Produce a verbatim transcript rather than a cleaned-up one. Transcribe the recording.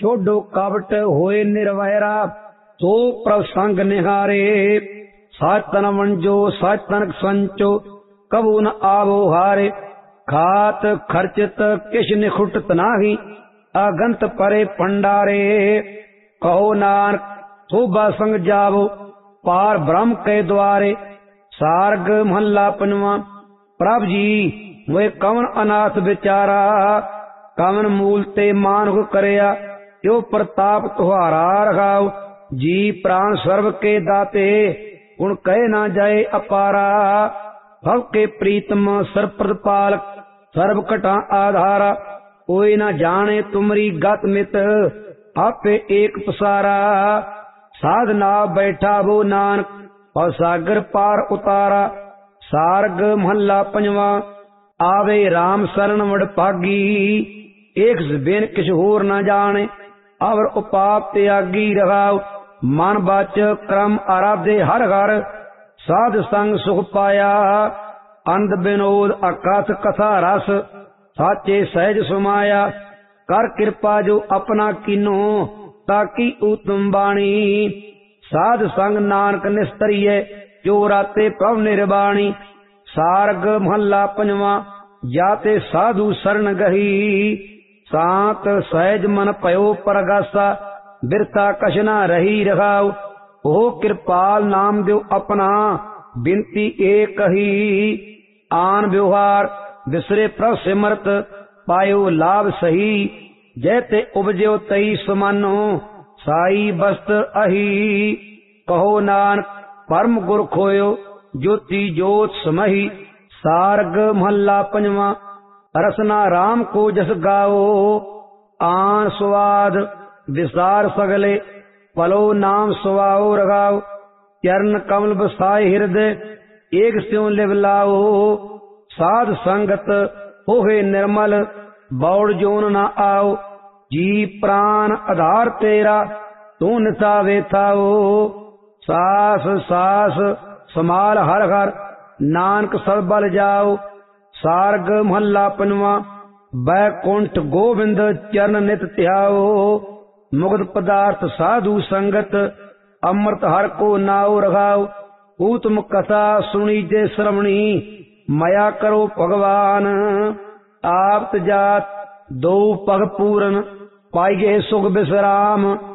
छोडो कावट होए निर्वैरा तो प्रसंग निहारे। सातन वंजो सातन संचो कबू न आवो हारे। खात खर्चित किश निखुटत नाही अगंत परे भंडारे। कहो नानक शोभा संग जावो पार ब्रह्म के द्वारे। सार्ग महला पंजवा। प्रभ जी वे कवन अनाथ विचारा कवन मूल ते मानुख करया यो प्रताप तुहारा रखाओ। जी प्राण सर्व के दाते गुण कहे ना जाए अपारा। भव के प्रीतम सर्वप्रद पालक सर्व कटा आधारा। कोई न जाने तुमरी गत मित आपे एक पसारा। साधना बैठा वो नानक और सागर पार उतारा। सार्ग महला पंजवा। आवे राम शरण वड भागी एक बिन किछ होर न जाने। अवर उपाप त्यागी रहाओ मन बच क्रम आराधे हर हर। साध संग सुख पाया अंध विनोद अकथ कथा रस। साचे सहज सुमाया कर कृपा जो अपना कीनो ताकि उत्तम बाणी। साध संग नानक निस्तरिय जो राते प्रभ निर्वाणी। सार्ग महला पंजवा। जाते साधु शरण गही शांत सहज मन पयो परगासा। बिरता कशना रही रखाओ ओ कृपाल नाम दो अपना बिनती एक ही। आन व्यवहार विसरे प्रभ सिमरत पायो लाभ सही। जैते उपजो तई समानो साई बस्त अही। कहो नानक परम गुर खोयो ज्योति जोत समही। सार्ग महला पंजवा। रसना राम को जस गाओ आन स्वाद विसार सगले। पलो नाम सुवाओ रगाओ चरण कमल बसाए हृदय एक स्यों लिव लाओ। साध संगत होहे निर्मल बौड़ जोन न आओ। जी प्राण आधार तेरा तू निता वेथाओ। सास सास समाल हर हर नानक सब बल जाओ। सार्ग महला पंजवा। बैकुंठ गोविंद चरण नित ध्याओ। मुग्ध पदार्थ साधु संगत अमृत हर को नाओ रखाओ। उत्तम कथा सुनी जे श्रवणी मया करो भगवान। आप्त जात दो पग पूरन पाइगे सुख विश्राम।